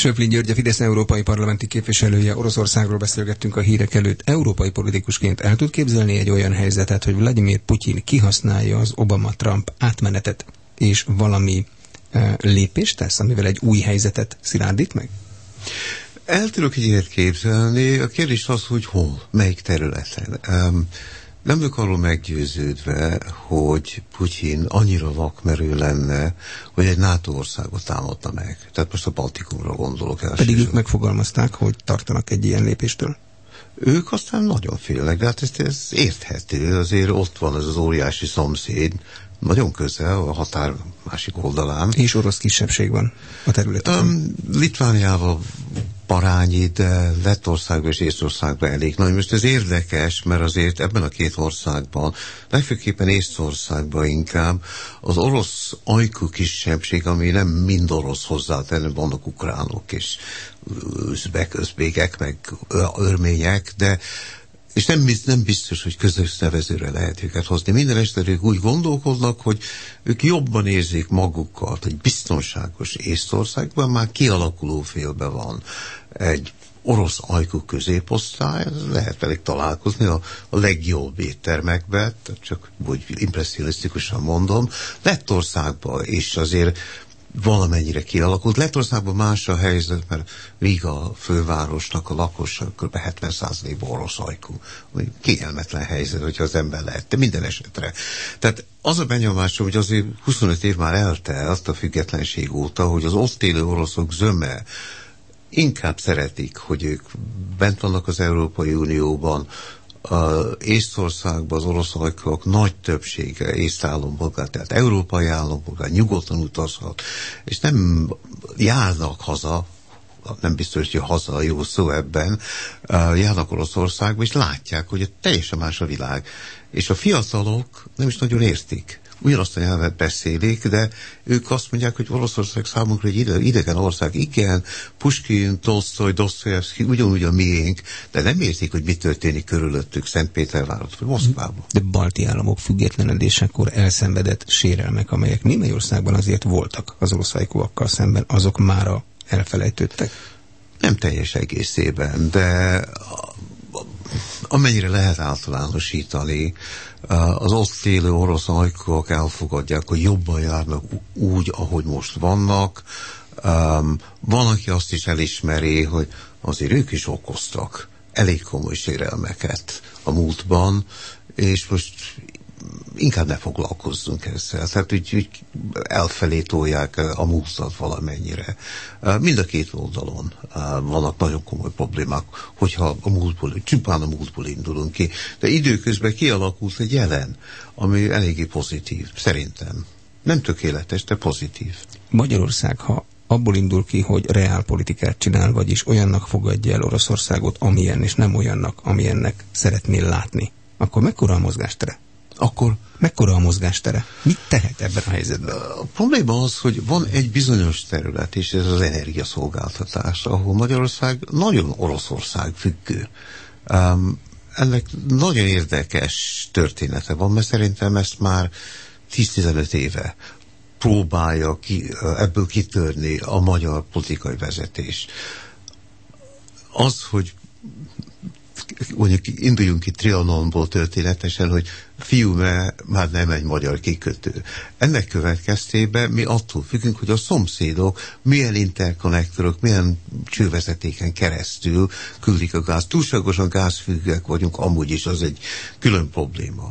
Schöpflin György, a Fidesz európai parlamenti képviselője. Oroszországról beszélgettünk a hírek előtt. Európai politikusként el tud képzelni egy olyan helyzetet, hogy Vladimir Putyin kihasználja az Obama-Trump átmenetet, és valami lépést tesz, amivel egy új helyzetet szilárdít meg? El tudok ilyet képzelni. A kérdés az, hogy hol, melyik területen. Nem vagyok arról meggyőződve, hogy Putyin annyira vakmerő lenne, hogy egy NATO országot támadna meg. Tehát most a Baltikumra gondolok el. Pedig ők megfogalmazták, hogy tartanak egy ilyen lépéstől. Ők aztán nagyon félnek, de hát ez érthető. Azért ott van ez az óriási szomszéd, nagyon közel, a határ másik oldalán. És orosz kisebbség van a területen. Litvániával parányi, de Lettországban és Észtországban elég nagy. Most ez érdekes, mert azért ebben a két országban, legfőképpen Észtországban inkább az orosz ajkú kisebbség, ami nem mind orosz hozzátenni, vannak ukránok és özbégek, meg örmények, de és nem biztos, hogy közös nevezőre lehet őket hozni. Minden este ők úgy gondolkodnak, hogy ők jobban érzik magukat, hogy biztonságos Észtországban már kialakuló félben van egy orosz ajkú középosztály, lehet velük találkozni a legjobb éttermekben, csak úgy impresszionistikusan mondom, Lettországban is azért valamennyire kialakult. Lettországban más a helyzet, mert Riga fővárosnak a lakosság kb. 70%-ban orosz ajkú. Kényelmetlen helyzet, hogyha az ember lehet, de minden esetre. Tehát az a benyomásom, hogy azért 25 év már eltelt a függetlenség óta, hogy az ott élő oroszok zöme inkább szeretik, hogy ők bent vannak az Európai Unióban, Észtországban az orosz ajkúak nagy többsége észt-állampolgár, tehát európai állampolgár nyugodtan utazhat, és nem járnak haza, nem biztos, hogy haza a jó szó ebben, járnak Oroszországba, és látják, hogy teljesen más a világ. És a fiatalok nem is nagyon értik. Ugyanazt a nyelvet beszélik, de ők azt mondják, hogy Oroszország számunkra egy idegen ország. Igen, Puskin, Tolsztoj, Dostoyevsky ugyanúgy a miénk, de nem értik, hogy mi történik körülöttük Szentpétervárot vagy Moszkvában. De balti államok függetlenedésekor elszenvedett sérelmek, amelyek Németországban azért voltak az orosz ajkúakkal szemben, azok mára elfelejtődtek? Nem teljes egészében, de amennyire lehet általánosítani, az ott élő orosz ajkúak elfogadják, hogy jobban járnak úgy, ahogy most vannak. Van, aki azt is elismeri, hogy azért ők is okoztak elég komoly sérelmeket a múltban, és most inkább ne foglalkozzunk ezzel. Tehát úgy elfelé tolják a múltat valamennyire. Mind a két oldalon vannak nagyon komoly problémák, hogyha csupán a múltból indulunk ki. De időközben kialakult egy jelen, ami eléggé pozitív, szerintem. Nem tökéletes, de pozitív. Magyarország, ha abból indul ki, hogy reálpolitikát csinál, vagyis olyannak fogadja el Oroszországot, amilyen, és nem olyannak, amilyennek szeretnél látni, akkor mekkora a mozgástere? Mekkora a mozgástere? Mit tehet ebben a helyzetben? A probléma az, hogy van egy bizonyos terület, és ez az energiaszolgáltatás, ahol Magyarország nagyon Oroszország függő. Ennek nagyon érdekes története van, mert szerintem ezt már 10-15 éve próbálja ebből kitörni a magyar politikai vezetés. Az, hogy mondjuk induljunk ki Trianonból történetesen, hogy fiú, már nem egy magyar kikötő. Ennek következtében mi attól függünk, hogy a szomszédok milyen interkonnektorok, milyen csővezetéken keresztül küldik a gáz. Túlságosan gázfüggőek vagyunk, amúgy is az egy külön probléma.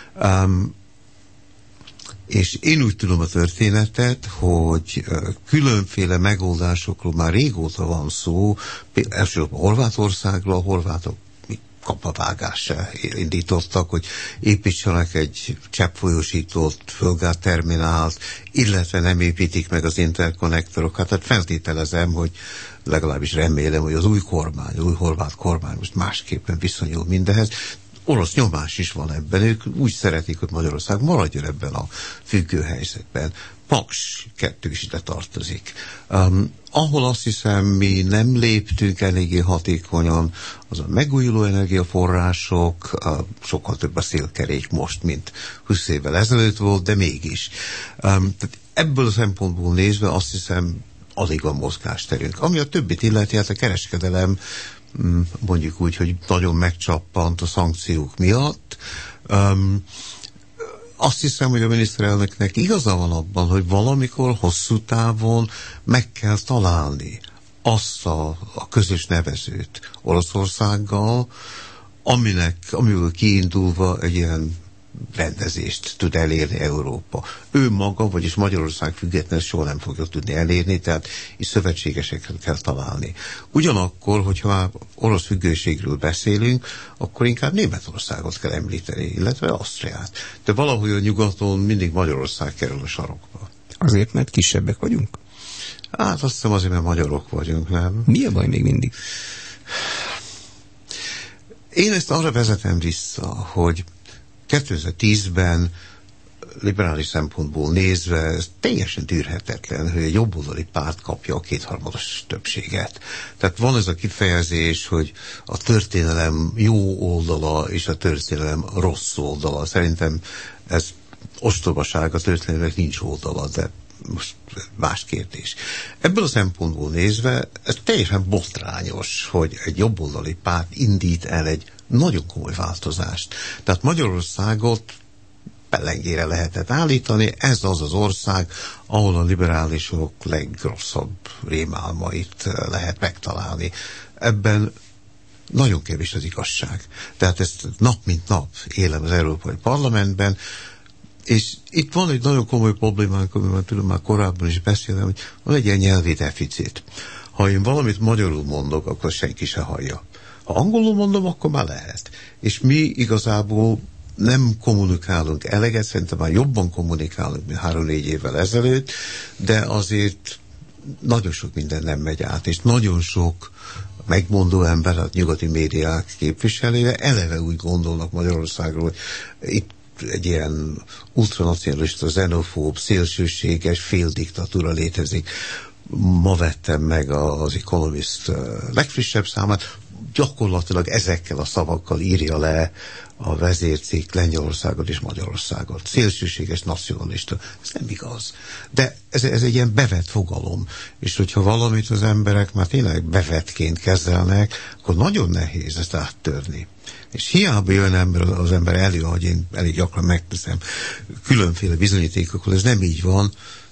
És én úgy tudom a történetet, hogy különféle megoldásokról már régóta van szó, elsősorban Horvátországról, a horvátok kapavágással indítottak, hogy építsenek egy cseppfolyósított földgázterminált, illetve nem építik meg az interkonnektorokat. Tehát feltételezem, hogy legalábbis remélem, hogy az új horvát kormány most másképpen viszonyul mindenhez. Orosz nyomás is van ebben, ők úgy szeretik, hogy Magyarország maradjon ebben a függő helyzetben. Paks 2 is ide tartozik. Ahol azt hiszem, mi nem léptünk eléggé hatékonyan, az a megújuló energiaforrások, sokkal több a szélkerék most, mint 20 évvel ezelőtt volt, de mégis. Tehát ebből a szempontból nézve azt hiszem, alig van mozgásterünk. Ami a többit illeti, hát a kereskedelem mondjuk úgy, hogy nagyon megcsappant a szankciók miatt. Azt hiszem, hogy a miniszterelnöknek igaza van abban, hogy valamikor hosszú távon meg kell találni azt a közös nevezőt Oroszországgal, amiből kiindulva egy ilyen rendezést tud elérni Európa. Ő maga, vagyis Magyarország függetlenül soha nem fogja tudni elérni, tehát itt szövetségeseket kell találni. Ugyanakkor, hogyha orosz függőségről beszélünk, akkor inkább Németországot kell említeni, illetve Ausztriát. De valahogy a nyugaton mindig Magyarország kerül a sarokba. Azért, mert kisebbek vagyunk? Hát azt hiszem azért, mert magyarok vagyunk, nem? Mi a baj még mindig? Én ezt arra vezetem vissza, hogy 2010-ben liberális szempontból nézve ez teljesen tűrhetetlen, hogy egy jobboldali párt kapja a 2/3 többséget. Tehát van ez a kifejezés, hogy a történelem jó oldala és a történelem rossz oldala. Szerintem ez ostobaság, a történelemnek nincs oldala, de most más kérdés. Ebből a szempontból nézve ez teljesen botrányos, hogy egy jobboldali párt indít el egy nagyon komoly változást. Tehát Magyarországot pellengére lehetett állítani, ez az az ország, ahol a liberálisok legrosszabb rémálmait lehet megtalálni. Ebben nagyon kevés az igazság. Tehát ezt nap mint nap élem az Európai Parlamentben, és itt van egy nagyon komoly problémánk, amivel tudom már korábban is beszélem, hogy van egy ilyen nyelvi deficit. Ha én valamit magyarul mondok, akkor senki se hallja. Ha angolul mondom, akkor már lehet. És mi igazából nem kommunikálunk eleget, szerintem már jobban kommunikálunk, mint 3-4 évvel ezelőtt, de azért nagyon sok minden nem megy át, és nagyon sok megmondó ember, a nyugati médiák képviselője eleve úgy gondolnak Magyarországról, hogy itt egy ilyen ultranacionalista, xenofób, szélsőséges féldiktatúra létezik. Ma vettem meg az Economist legfrissebb számát, gyakorlatilag ezekkel a szavakkal írja le a vezércikk Lengyelországot és Magyarországot. Szélsőséges nacionalista. Ez nem igaz. De ez egy ilyen bevett fogalom. És hogyha valamit az emberek már tényleg bevettként kezelnek, akkor nagyon nehéz ezt áttörni. És hiába jön az ember elő, ahogy én elég gyakran megteszem, különféle bizonyítékokkal, ez nem így van,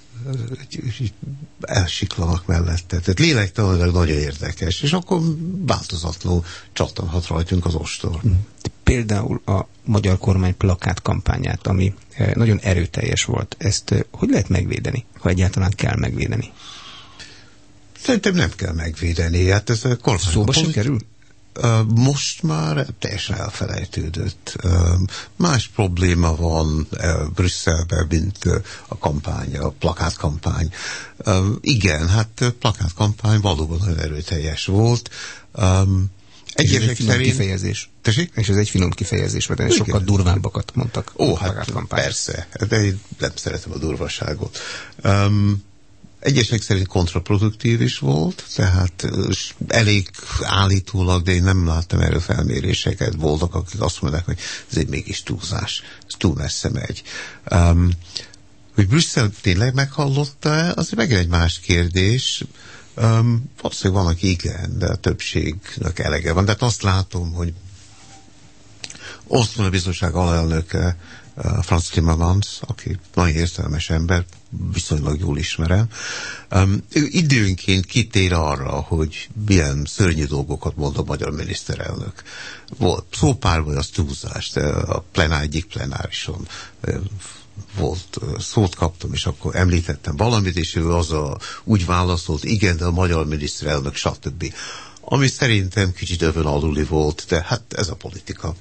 elsiklanak mellette. Tehát lélektanilag nagyon érdekes, és akkor változatlanul csattanhat rajtunk az ostor. Például a magyar kormány plakátkampányát, ami nagyon erőteljes volt, ezt hogy lehet megvédeni, ha egyáltalán kell megvédeni? Szerintem nem kell megvédeni. Hát ez a kormány. Szóba sem kerül? Most már teljesen elfelejtődött. Más probléma van Brüsszelben, mint a kampány, a plakátkampány. Igen, hát plakátkampány valóban nagyon erőteljes volt. Egyesek szerint kifejezés. Tessék? És ez egy finom kifejezés, mert sokkal durvábbakat mondtak. Hát persze, de én nem szeretem a durvaságot. Egyesek szerint kontraproduktív is volt, tehát elég állítólag, de én nem láttam erről felméréseket, voltak, akik azt mondják, hogy ez egy mégis túlzás, ez túl messze megy. Hogy Brüsszel tényleg meghallotta-e, az meg egy más kérdés. Valószínűleg van, aki igen, de a többségnek elege van. De hát azt látom, hogy ott van a bizottság alelnöke, Franz Timmermans, aki nagyon értelmes ember, viszonylag jól ismerem. Ő időnként kitér arra, hogy milyen szörnyű dolgokat mond a magyar miniszterelnök. Volt szópárbaj, az túlzás, de a egyik plenárison volt, szót kaptam, és akkor említettem valamit, és ő úgy válaszolt, igen, de a magyar miniszterelnök, stb. Ami szerintem kicsit övön aluli volt, de hát ez a politika.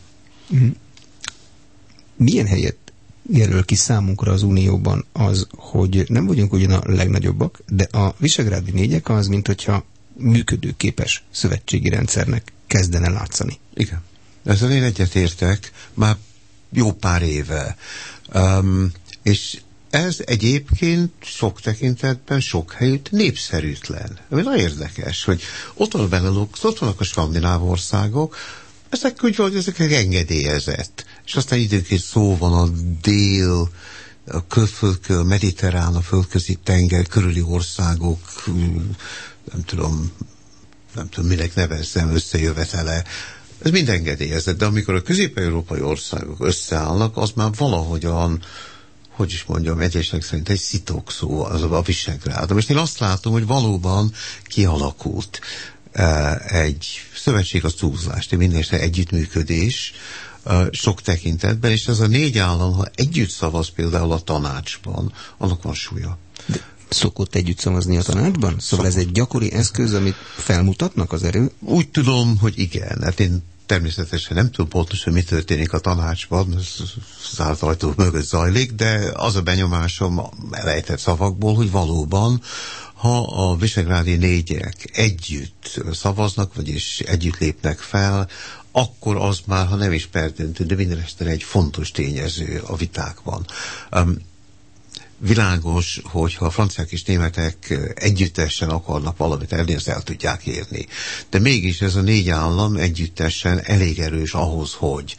Milyen helyet jelöl ki számunkra az Unióban az, hogy nem vagyunk ugyan a legnagyobbak, de a visegrádi négyek az, mint hogyha működőképes szövetségi rendszernek kezdene látszani. Igen. Ezzel én egyetértek már jó pár éve. És ez egyébként sok tekintetben, sok helyütt népszerűtlen. Ami nagyon érdekes, hogy ott van a Benelux, ott vannak a skandináv országok, ezek úgy van, ezek engedélyezett. És aztán időnként szó van a a földközi, mediterrán, a földközi tenger körüli országok, nem tudom minek nevezzem, összejövetele, ez mind engedélyezett, de amikor a közép-európai országok összeállnak, az már valahogyan, hogy is mondjam, egyesek szerint egy szitokszó, az a Visegrád. Most én azt látom, hogy valóban kialakult egy szövetség, az túlzás, de mindenesetre együttműködés sok tekintetben, és ez a 4 állam, ha együtt szavaz például a tanácsban, annak van súlya. Szokott együtt szavazni a tanácsban? Szóval ez egy gyakori eszköz, amit felmutatnak az erő? Úgy tudom, hogy igen. Hát én természetesen nem tudom pontosan, mi történik a tanácsban, ez zárt ajtók mögött zajlik, de az a benyomásom elejtett szavakból, hogy valóban, ha a visegrádi 4-ek együtt szavaznak, vagyis együtt lépnek fel, akkor az már, ha nem is perdöntő, de mindenesetre egy fontos tényező a vitákban. Világos, hogyha a franciák és németek együttesen akarnak valamit elérni, ezt el tudják érni. De mégis ez a 4 állam együttesen elég erős ahhoz, hogy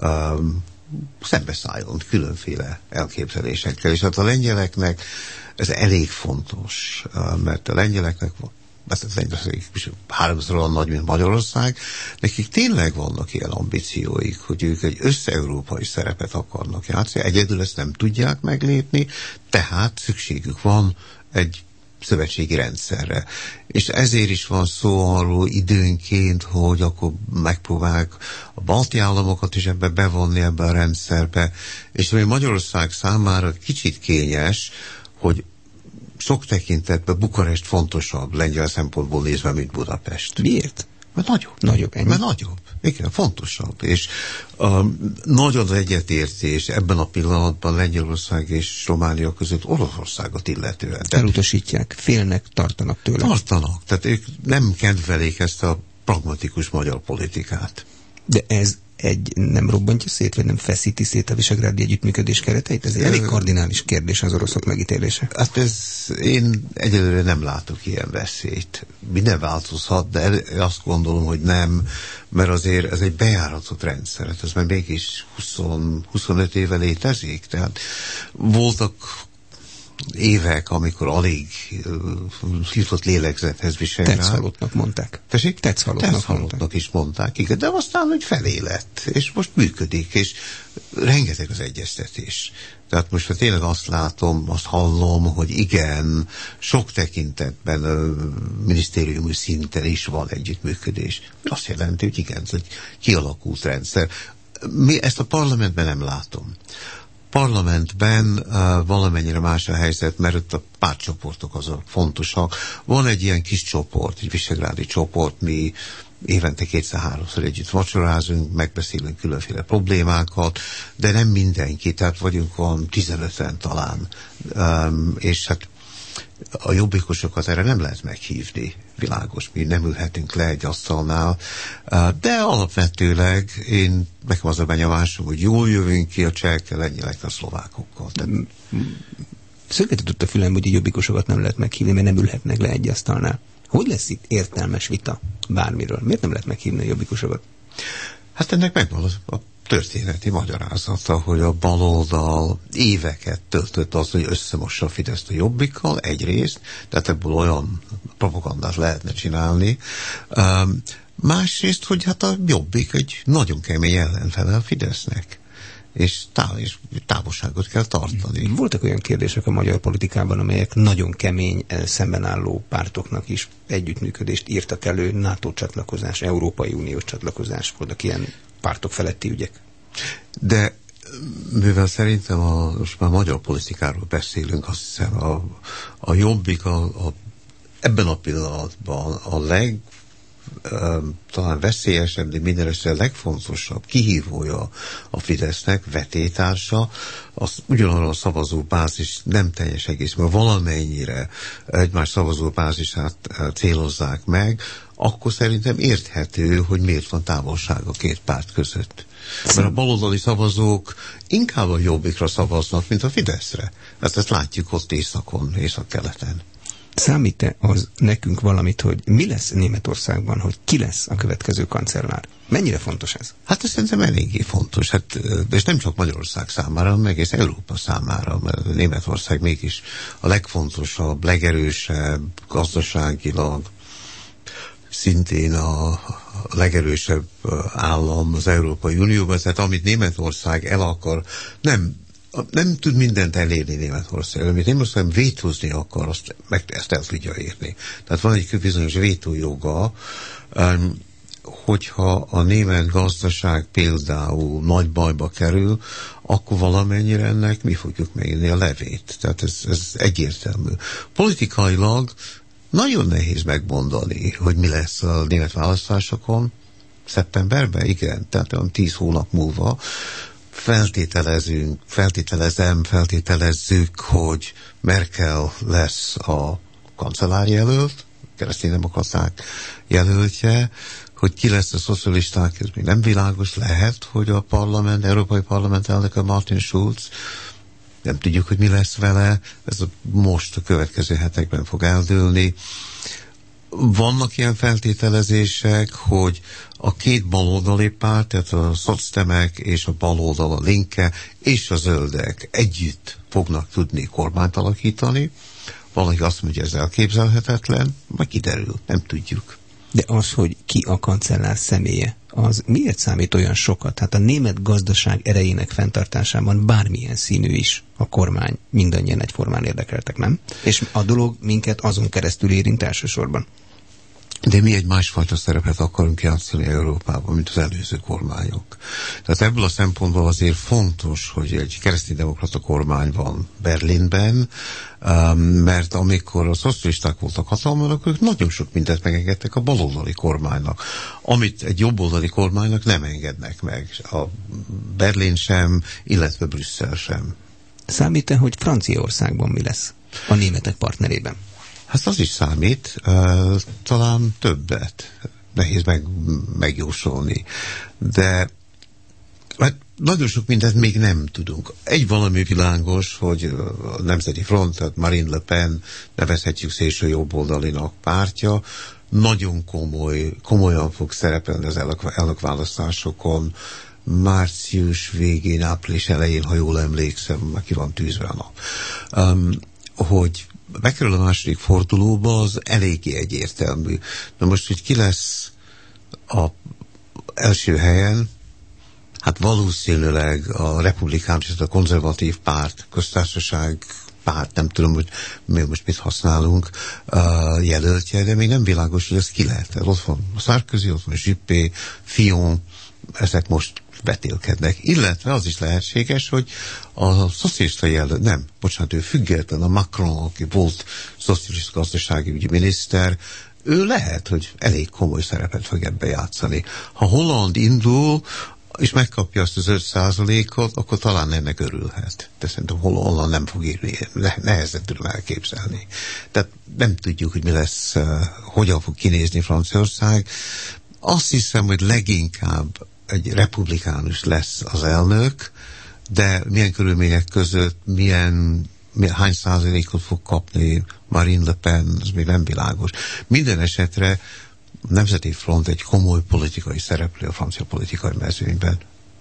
szembeszálljon különféle elképzelésekkel. És hát a lengyeleknek ez elég fontos, mert a lengyeleknek ez háromszor olyan nagy, mint Magyarország, nekik tényleg vannak ilyen ambícióik, hogy ők egy össze-európai szerepet akarnak játszani, egyedül ezt nem tudják meglépni, tehát szükségük van egy szövetségi rendszerre. És ezért is van szó arról időnként, hogy akkor megpróbálják a balti államokat is ebbe bevonni ebbe a rendszerbe, és ami Magyarország számára kicsit kényes, hogy sok tekintetben Bukarest fontosabb lengyel szempontból nézve, mint Budapest. Miért? Mert nagyobb. Ennyi. Mert nagyobb. Igen, fontosabb. És nagy az egyetértés ebben a pillanatban Lengyelország és Románia között Oroszországot illetően. Elutasítják, félnek, tartanak tőle. Tartanak. Tehát ők nem kedvelik ezt a pragmatikus magyar politikát. De ez nem robbantja szét, vagy nem feszíti szét a visegrádi együttműködés kereteit? Ez egy elég kardinális kérdés az oroszok megítélése. Hát én egyelőre nem látok ilyen veszélyt. Minden változhat, de azt gondolom, hogy nem, mert azért ez egy bejáratott rendszer. Ez már mégis 25 éve létezik. Tehát voltak évek, amikor alig hívott lélegzethez Visegrád. Tetszhalottnak mondták. Tessék? Tetszhalottnak is mondták, igen, de aztán úgy felé lett, és most működik, és rengeteg az egyeztetés. Tehát most tényleg azt látom, azt hallom, hogy igen, sok tekintetben minisztériumi szinten is van együttműködés. Azt jelenti, hogy igen, ez egy kialakult rendszer. Ezt a parlamentben nem látom. Parlamentben valamennyire más a helyzet, mert ott a pártcsoportok azok fontosak. Van egy ilyen kis csoport, egy visegrádi csoport, mi évente 2-3-szor együtt vacsorázunk, megbeszélünk különféle problémákat, de nem mindenki, tehát vagyunk olyan 15-en talán, és hát a jobbikosokat erre nem lehet meghívni, világos, mi nem ülhetünk le egy asztalnál, de alapvetőleg nekem az a benyomásom, hogy jól jövünk ki a csehekkel, lengyelekkel, a szlovákokkal. Szöketett a fülem, hogy a jobbikosokat nem lehet meghívni, mert nem ülhetnek le egy asztalnál. Hogy lesz itt értelmes vita bármiről? Miért nem lehet meghívni a jobbikosokat? Hát ennek megvan a történeti magyarázata, hogy a baloldal éveket töltött az, hogy összemossa a Fideszt a Jobbikkal, egyrészt, tehát ebből olyan propagandát lehetne csinálni. Másrészt, hogy hát a Jobbik egy nagyon kemény ellenfele a Fidesznek, és távolságot kell tartani. Voltak olyan kérdések a magyar politikában, amelyek nagyon kemény szemben álló pártoknak is együttműködést írtak elő, NATO csatlakozás, Európai Uniós csatlakozás, voltak ilyen pártok feletti ügyek. De mivel szerintem most már magyar politikáról beszélünk, azt hiszem a Jobbik ebben a pillanatban a talán veszélyesebb, de mindenesetre legfontosabb kihívója a Fidesznek, vetétársa, az ugyanarra a szavazóbázis nem teljes egészben, valamennyire egymás szavazóbázisát célozzák meg, akkor szerintem érthető, hogy miért van távolság a két párt között. Mert a baloldali szavazók inkább a Jobbikra szavaznak, mint a Fideszre. Ezt látjuk ott északon, északkeleten. Számít-e az nekünk valamit, hogy mi lesz Németországban, hogy ki lesz a következő kancellár? Mennyire fontos ez? Hát ez szerintem eléggé fontos. Hát, és nem csak Magyarország számára, hanem egész Európa számára, mert Németország mégis a legfontosabb, legerősebb gazdaságilag, szintén a legerősebb állam az Európai Unióban, tehát amit Németország el akar, nem tud mindent elérni Németország, amit Németország vétózni akar, ezt el tudja érni. Tehát van egy bizonyos vétójoga, hogyha a német gazdaság például nagy bajba kerül, akkor valamennyire ennek mi fogjuk megírni a levét. Tehát ez egyértelmű. Politikailag nagyon nehéz megmondani, hogy mi lesz a német választásokon. Szeptemberben? Igen, tehát olyan 10 hónap múlva feltételezzük, hogy Merkel lesz a kancellárjelölt, kereszténydemokraták jelöltje, hogy ki lesz a szocialisták, ez még nem világos, lehet, hogy a Európai Parlament elnöke Martin Schulz, nem tudjuk, hogy mi lesz vele, ez most a következő hetekben fog eldőlni. Vannak ilyen feltételezések, hogy a két baloldali párt, tehát a szocdemek és a baloldal, a Linke és a zöldek együtt fognak tudni kormányt alakítani. Valaki azt mondja, ez elképzelhetetlen, majd kiderül, nem tudjuk. De az, hogy ki a kancellár személye, az miért számít olyan sokat? Hát a német gazdaság erejének fenntartásában bármilyen színű is a kormány, mindannyian egyformán érdekeltek, nem? És a dolog minket azon keresztül érint elsősorban. De mi egy másfajta szerepet akarunk játszani Európában, mint az előző kormányok. Tehát ebből a szempontból azért fontos, hogy egy kereszténydemokrata kormány van Berlinben, mert amikor a szocialisták voltak hatalmon, akkor ők nagyon sok mindent megengedtek a baloldali kormánynak, amit egy jobboldali kormánynak nem engednek meg. A Berlin sem, illetve Brüsszel sem. Számít-e, hogy Franciaországban mi lesz a németek partnerében? Hát az is számít, talán többet. Nehéz megjósolni. De hát nagyon sok mindent még nem tudunk. Egy valami világos, hogy a Nemzeti Front, tehát Marine Le Pen, nevezhetjük szélső jobboldalinak pártja, nagyon komolyan fog szerepelni az elnökválasztásokon, március végén, április elején, ha jól emlékszem, már ki van tűzve a nap. Hogy bekerül a második fordulóba, az eléggé egyértelmű. Na most, hogy ki lesz a első helyen, hát valószínűleg a republikánus, a konzervatív párt, köztársaság párt, nem tudom, hogy mi most mit használunk, jelöltje, de még nem világos, hogy ez ki lehet. Ott van a Sarkozy, ott van Juppé, Fillon, ezek most vetélkednek. Illetve az is lehetséges, hogy a szocialista jelölt, ő független, a Macron, aki volt szocialista gazdasági ügyi miniszter, ő lehet, hogy elég komoly szerepet fog ebbe játszani. Ha Holland indul, és megkapja azt az 5%-ot, akkor talán ennek örülhet. De szerintem Holland nem fog írni, nehezen tudom elképzelni. Tehát nem tudjuk, hogy mi lesz, hogyan fog kinézni Franciaország. Azt hiszem, hogy leginkább egy republikánus lesz az elnök, de milyen körülmények között, hány százalékot fog kapni Marine Le Pen, az még nem világos. Minden esetre a Nemzeti Front egy komoly politikai szereplő a francia politikai mezőnyben.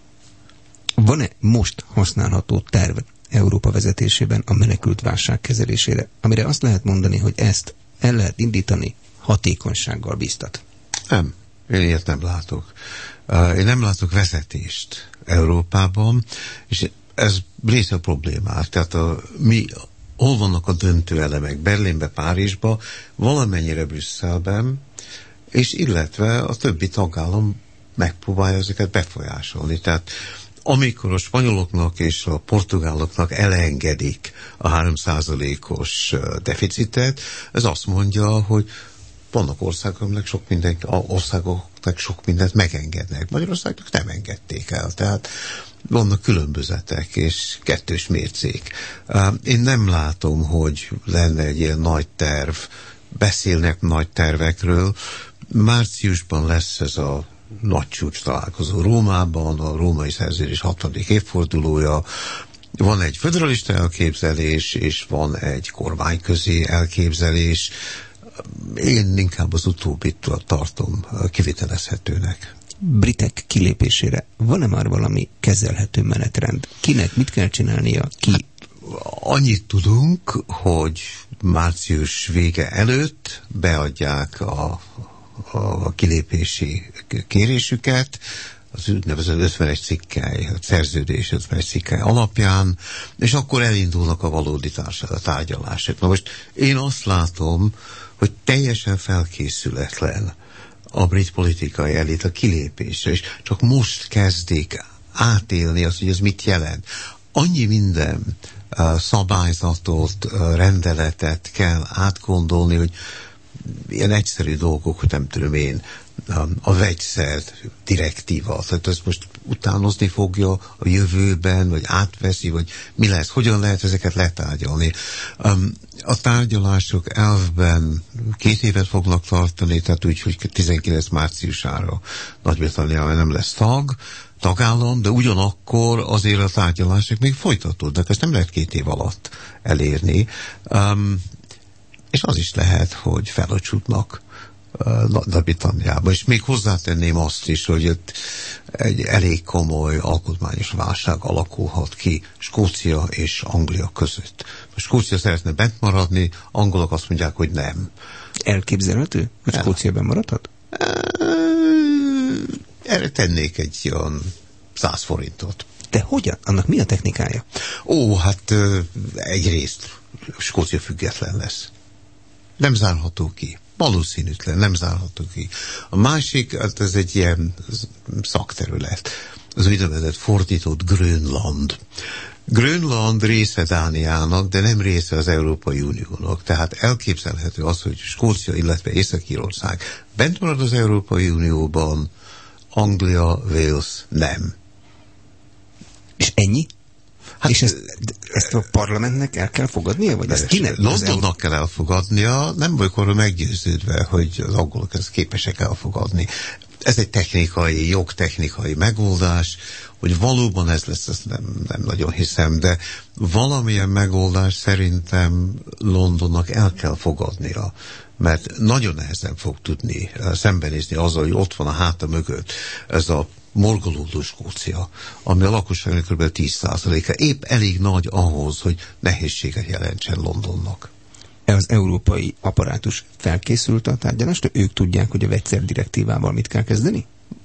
Van-e most használható terv Európa vezetésében a menekült válság kezelésére, amire azt lehet mondani, hogy ezt el lehet indítani, hatékonysággal bíztat? Nem, én ilyet nem látok. Én nem látok vezetést Európában, és ez része a problémák. Tehát hol vannak a döntő elemek? Berlinbe, Párizsba, valamennyire Brüsszelben, és illetve a többi tagállam megpróbálja ezeket befolyásolni. Tehát amikor a spanyoloknak és a portugáloknak elengedik a 3%-os deficitet, ez azt mondja, hogy vannak országoknak sok mindent megengednek. Magyarországnak nem engedték el. Tehát vannak különbözetek és kettős mércék. Én nem látom, hogy lenne egy ilyen nagy terv, beszélnek nagy tervekről. Márciusban lesz ez a nagy csúcs találkozó Rómában, a római szerződés 60. évfordulója. Van egy föderalista elképzelés, és van egy kormányközi elképzelés. Én inkább az utóbbit tartom kivitelezhetőnek. Britek kilépésére van-e már valami kezelhető menetrend? Kinek mit kell csinálnia? Ki? Hát, annyit tudunk, hogy március vége előtt beadják a kilépési kérésüket, az úgynevezett 51 cikkely, a szerződés 51 cikkely alapján, és akkor elindulnak a valódi tárgyalások. Na most én azt látom, hogy teljesen felkészületlen a brit politikai elit a kilépésre, és csak most kezdik átélni azt, hogy ez mit jelent. Annyi minden szabályzatot, rendeletet kell átgondolni, hogy ilyen egyszerű dolgok, hogy nem tudom én, a vegyszer direktíva, tehát ezt most utánozni fogja a jövőben, vagy átveszi, vagy mi lesz, hogyan lehet ezeket letárgyalni. A tárgyalások elvben 2 évet fognak tartani, tehát úgy, hogy 19 márciusára Nagy-Britannia nem lesz tagállam, de ugyanakkor azért a tárgyalások még folytatódnak, ezt nem lehet 2 év alatt elérni. És az is lehet, hogy felocsútnak Nagy-Britanniába. És még hozzátenném azt is, hogy itt egy elég komoly alkotmányos válság alakulhat ki Skócia és Anglia között. Skócia szeretne bent maradni, angolok azt mondják, hogy nem. Elképzelhető, hogy Skócia benn maradhat? Erre tennék egy olyan 100 forintot. De hogyan? Annak mi a technikája? Hát egyrészt Skócia független lesz. Nem zárható ki. Valószínűtlen, nem zárható ki. A másik, hát ez egy ilyen szakterület. Az úgynevezett fordított Grönland. Grönland része Dániának, de nem része az Európai Uniónak. Tehát elképzelhető az, hogy Skócia, illetve Észak-Írország bent marad az Európai Unióban, Anglia, Wales nem. És ennyi? Hát, és ezt a parlamentnek el kell fogadnia? Vagy ezt kinek? Londonnak kell elfogadnia, nem vagyok arra meggyőződve, hogy az angolok ezt képesek elfogadni. Ez egy technikai, jogtechnikai megoldás, hogy valóban ez lesz, ezt nem nagyon hiszem, de valamilyen megoldás szerintem Londonnak el kell fogadnia, mert nagyon nehezen fog tudni szembenézni azzal, hogy ott van a háta mögött ez a morgolódó Skócia, ami a lakosságnak kb. 10%-a. Épp elég nagy ahhoz, hogy nehézséget jelentsen Londonnak. Az európai apparátus felkészült a tárgyalásra? Ők tudják, hogy a vegyszer direktívával mit kell kezdeni?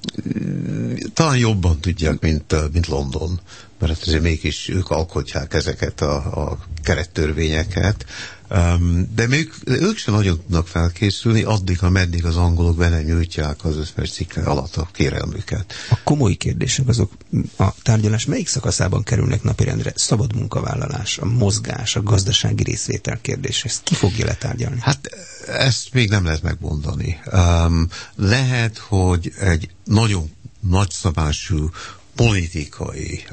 Talán jobban tudják, mint London, mert azért mégis ők alkotják ezeket a kerettörvényeket, de még ők sem nagyon tudnak felkészülni addig, ameddig az angolok be nem nyújtják az 50 cikkely alatt a kérelmüket. A komoly kérdések azok a tárgyalás melyik szakaszában kerülnek napirendre? Szabad munkavállalás, a mozgás, a gazdasági részvétel kérdés. Ezt ki fogja letárgyalni? Hát ezt még nem lehet megmondani. Lehet, hogy egy nagyon nagyszabású politikai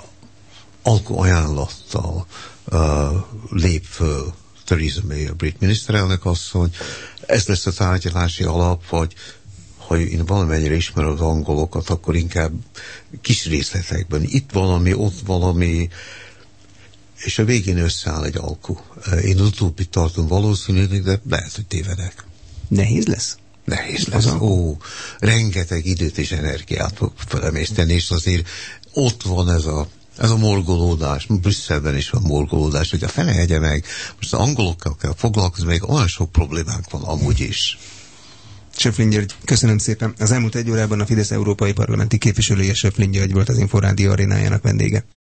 alkuajánlattal lép föl Theresa May, a brit miniszterelnök asszony. Ez lesz a tárgyalási alap, vagy ha én valamennyire ismerem az angolokat, akkor inkább kis részletekben. Itt valami, ott valami, és a végén összeáll egy alku. Én utóbbi tartom valószínűleg, de lehet, hogy tévedek. Nehéz lesz? Nehéz lesz. Rengeteg időt és energiát fog felemészteni, és azért ott van ez a morgolódás, Brüsszelben is van morgolódás, hogy a fele hegye meg, most az angolokkal kell foglalkozni, még olyan sok problémánk van amúgy is. Schöpflin György, köszönöm szépen. Az elmúlt 1 órában a Fidesz európai parlamenti képviselője Schöpflin György volt az Inforádió arénájának vendége.